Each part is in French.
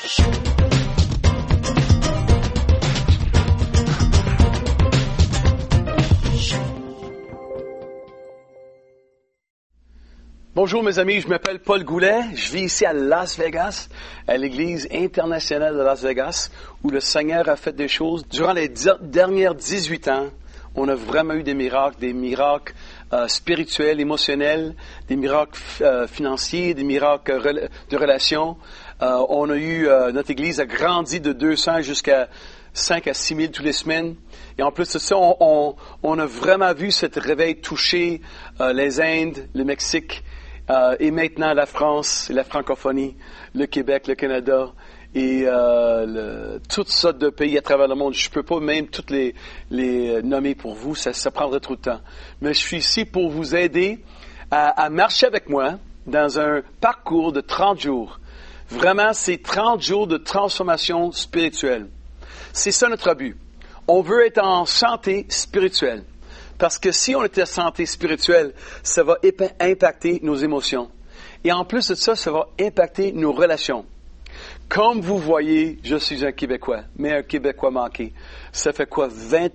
Bonjour mes amis, je m'appelle Paul Goulet, je vis ici à Las Vegas, à l'Église internationale de Las Vegas, où le Seigneur a fait des choses. Durant les dernières 18 ans, on a vraiment eu des miracles spirituels, émotionnels, des miracles financiers, des miracles de relations. On a eu, notre Église a grandi de 200 jusqu'à 5 à 6 000 toutes les semaines. Et en plus de ça, on a vraiment vu cet réveil toucher les Indes, le Mexique, et maintenant la France, la francophonie, le Québec, le Canada et toutes sortes de pays à travers le monde. Je ne peux pas même toutes les nommer pour vous, ça prendrait trop de temps. Mais je suis ici pour vous aider à marcher avec moi dans un parcours de 30 jours. Vraiment, c'est 30 jours de transformation spirituelle. C'est ça notre but. On veut être en santé spirituelle. Parce que si on est en santé spirituelle, ça va impacter nos émotions. Et en plus de ça, ça va impacter nos relations. Comme vous voyez, je suis un Québécois, mais un Québécois manqué. Ça fait quoi,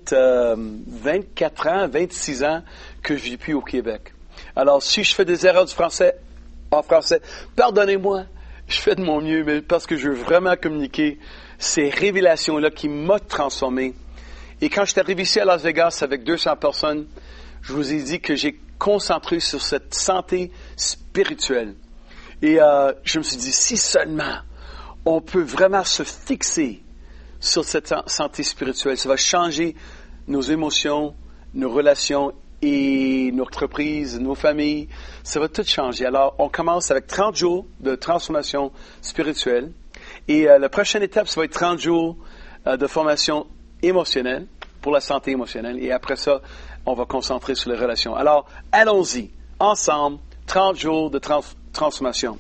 24 ans, 26 ans que je vis plus au Québec. Alors, si je fais des erreurs en français, pardonnez-moi. Je fais de mon mieux, mais parce que je veux vraiment communiquer ces révélations-là qui m'ont transformé. Et quand je suis arrivé ici à Las Vegas avec 200 personnes, je vous ai dit que j'ai concentré sur cette santé spirituelle. Et je me suis dit, si seulement on peut vraiment se fixer sur cette santé spirituelle, ça va changer nos émotions, nos relations et nos entreprises, nos familles. Ça va tout changer. Alors, on commence avec 30 jours de transformation spirituelle. Et la prochaine étape, ça va être 30 jours de formation émotionnelle, pour la santé émotionnelle. Et après ça, on va concentrer sur les relations. Alors, allons-y, ensemble, 30 jours de transformation.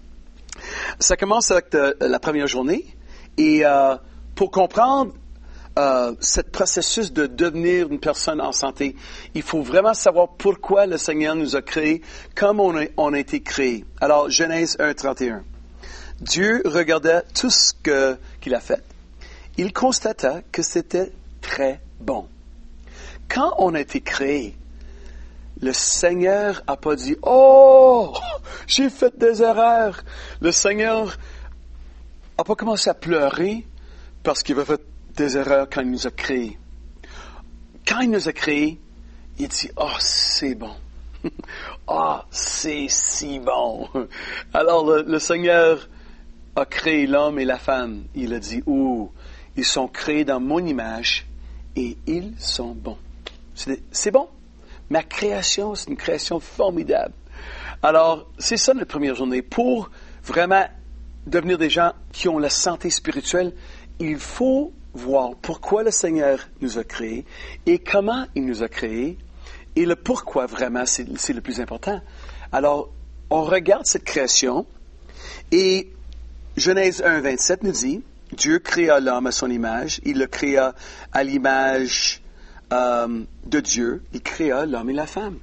Ça commence avec la première journée. Et pour comprendre ce processus de devenir une personne en santé, il faut vraiment savoir pourquoi le Seigneur nous a créés comme on a été créés. Alors, Genèse 1, 31. Dieu regardait tout ce qu'il a fait. Il constata que c'était très bon. Quand on a été créé, le Seigneur n'a pas dit « Oh, j'ai fait des erreurs ». Le Seigneur n'a pas commencé à pleurer parce qu'il avait fait des erreurs quand il nous a créés. Quand il nous a créés, il dit « Oh, c'est bon. Oh, c'est si bon. » Alors le Seigneur a créé l'homme et la femme. Il a dit « Oh, ils sont créés dans mon image et ils sont bons. » C'est bon. Ma création, c'est une création formidable. Alors, c'est ça notre première journée. Pour vraiment devenir des gens qui ont la santé spirituelle, il faut voir pourquoi le Seigneur nous a créés et comment il nous a créés et le pourquoi vraiment, c'est le plus important. Alors, on regarde cette création et Genèse 1, 27 nous dit, Dieu créa l'homme à son image, il le créa à l'image de Dieu, il créa l'homme et la femme.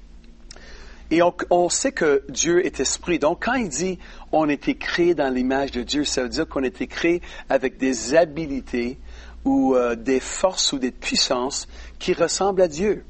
Et on sait que Dieu est esprit. Donc, quand il dit on a été créé dans l'image de Dieu, ça veut dire qu'on a été créé avec des habilités ou des forces ou des puissances qui ressemblent à Dieu.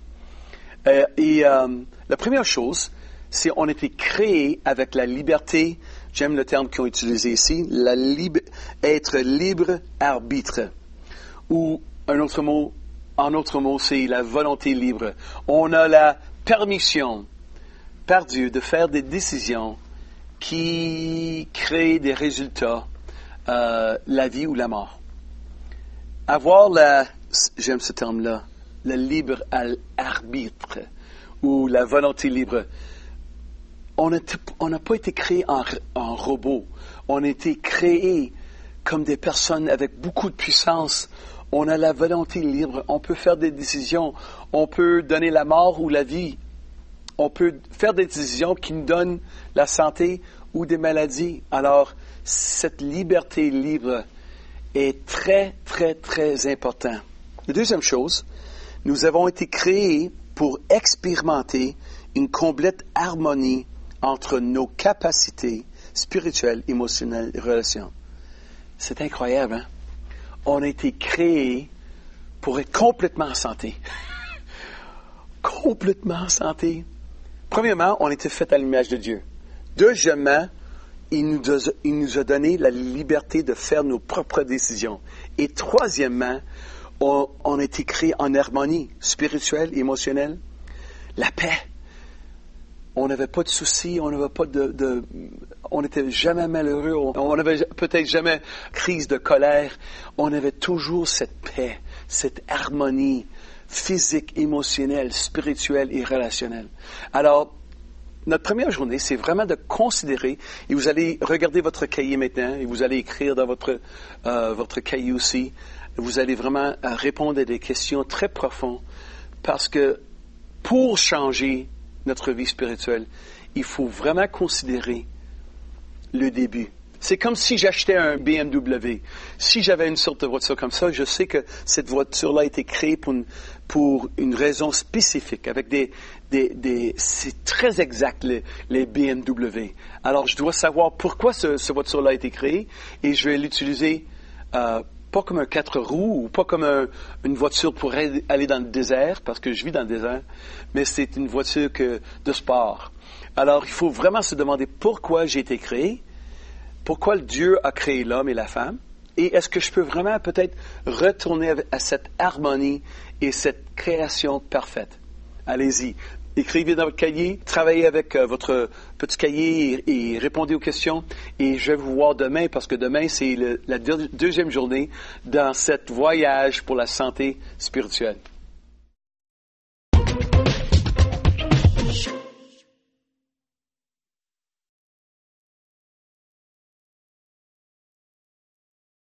La première chose, c'est qu'on a été créé avec la liberté. J'aime le terme qu'ils ont utilisé ici, être libre arbitre. Ou en autre mot, c'est la volonté libre. On a la permission par Dieu de faire des décisions qui créent des résultats, la vie ou la mort. Avoir j'aime ce terme-là, le libre arbitre ou la volonté libre. On n'a pas été créé en robot. On a été créé comme des personnes avec beaucoup de puissance. On a la volonté libre. On peut faire des décisions. On peut donner la mort ou la vie. On peut faire des décisions qui nous donnent la santé ou des maladies. Alors, cette liberté libre est très, très, très importante. La deuxième chose, nous avons été créés pour expérimenter une complète harmonie entre nos capacités spirituelles, émotionnelles et relations. C'est incroyable, hein? On a été créés pour être complètement en santé. Complètement en santé. Premièrement, on était fait à l'image de Dieu. Deuxièmement, il nous a donné la liberté de faire nos propres décisions. Et troisièmement, on a été créés en harmonie spirituelle, émotionnelle. La paix. On n'avait pas de soucis, on n'avait pas on n'était jamais malheureux, on n'avait peut-être jamais crise de colère. On avait toujours cette paix, cette harmonie physique, émotionnelle, spirituelle et relationnelle. Alors, notre première journée, c'est vraiment de considérer, et vous allez regarder votre cahier maintenant, et vous allez écrire dans votre cahier aussi, vous allez vraiment répondre à des questions très profondes, parce que pour changer notre vie spirituelle, il faut vraiment considérer le début. C'est comme si j'achetais un BMW. Si j'avais une sorte de voiture comme ça, je sais que cette voiture-là a été créée pour une raison spécifique, avec c'est très exact, les BMW. Alors, je dois savoir pourquoi cette voiture-là a été créée, et je vais l'utiliser pas comme un 4 roues ou pas comme une voiture pour aller dans le désert, parce que je vis dans le désert, mais c'est une voiture de sport. Alors, il faut vraiment se demander pourquoi j'ai été créé, pourquoi Dieu a créé l'homme et la femme, et est-ce que je peux vraiment peut-être retourner à cette harmonie et cette création parfaite. Allez-y. Écrivez dans votre cahier, travaillez avec votre petit cahier et répondez aux questions. Et je vais vous voir demain, parce que demain, c'est la deuxième journée dans ce voyage pour la santé spirituelle.